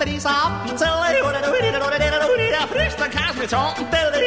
spise op til jeg frister kast med tårn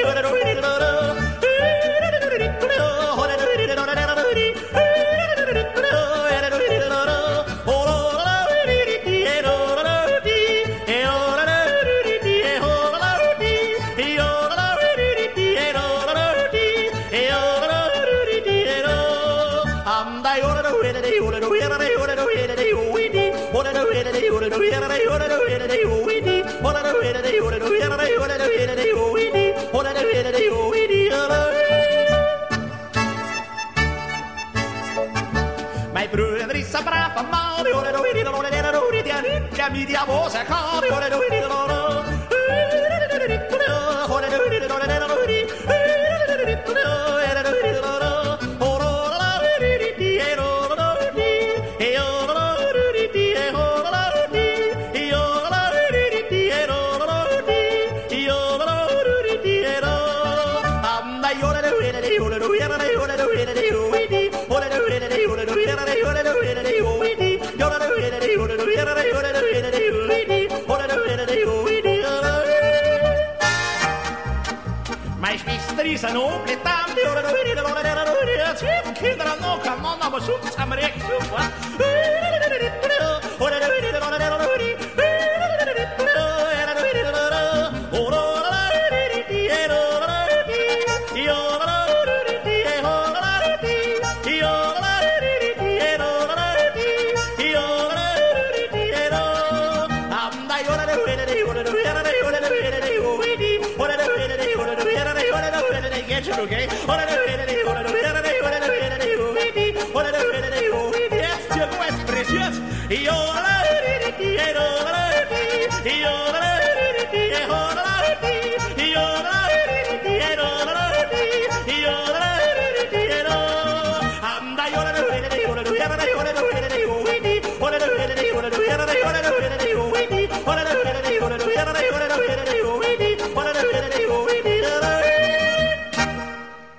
Mijn broer is zo braaf en mal, ja, mi diavolo se cade, Mijn schwester is een opletaan, kinderen nog een man op een zoek, samen recht zoek. Okay. Yes, you're precioso. Y yo la